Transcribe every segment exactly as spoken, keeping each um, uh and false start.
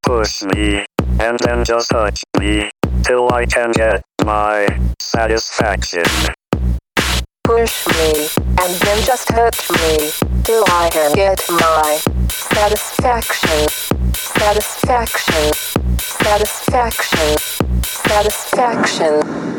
Push me, and then just touch me, till I can get my satisfaction. Push me, and then just touch me, till I can get my satisfaction. Satisfaction. Satisfaction. Satisfaction.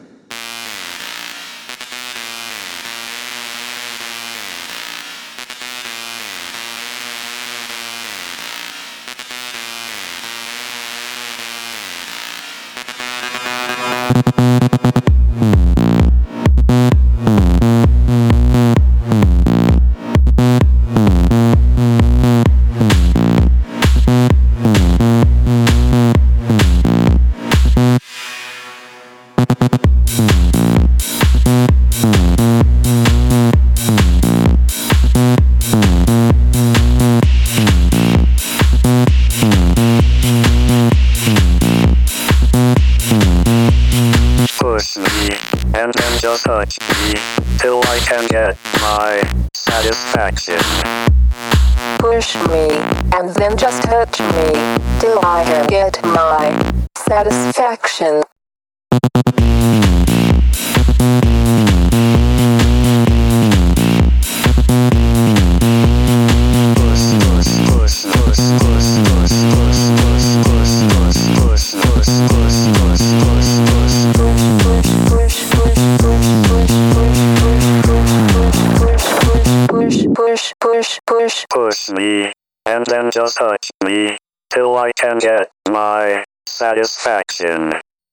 Push me, and then just touch me, till I can get my satisfaction. Push me, and then just touch me, till I can get my satisfaction. Push, push, push. Push me, and then just touch me, till I can get my satisfaction.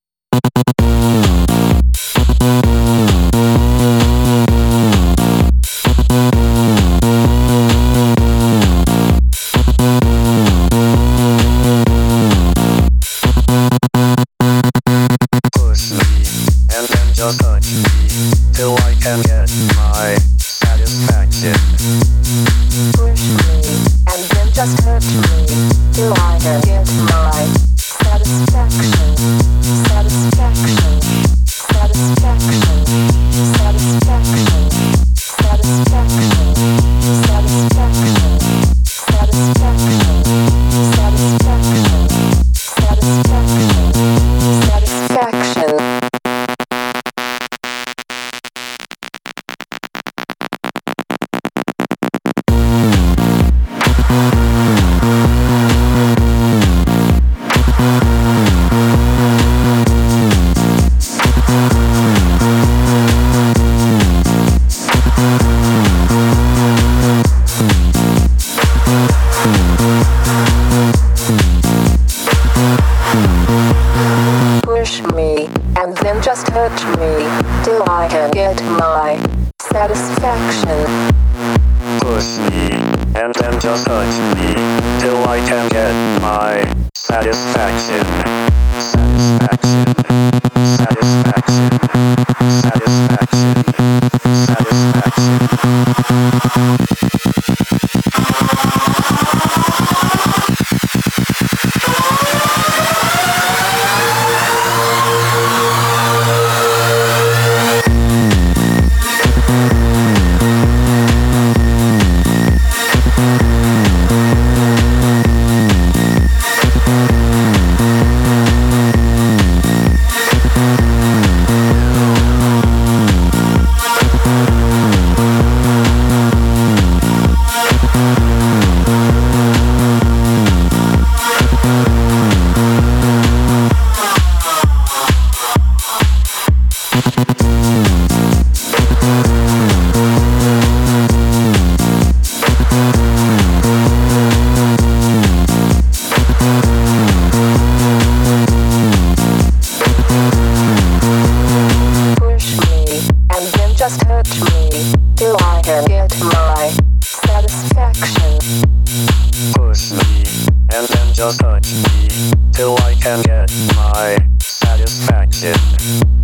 Push me, and then just touch me, till I can get my satisfaction. Push me, and then just touch me, till I can get my satisfaction. Satisfaction. Satisfaction. Satisfaction. Satisfaction. Satisfaction. Satisfaction. Satisfaction. Satisfaction. Satisfaction. Push me, and then just touch me, till I can get my satisfaction. Push me, and then just touch me, till I can get my satisfaction. Satisfaction. Satisfaction. Satisfaction. Push me, and then just touch me, till I can get my satisfaction. Push me, and then just touch me, till I can get my satisfaction.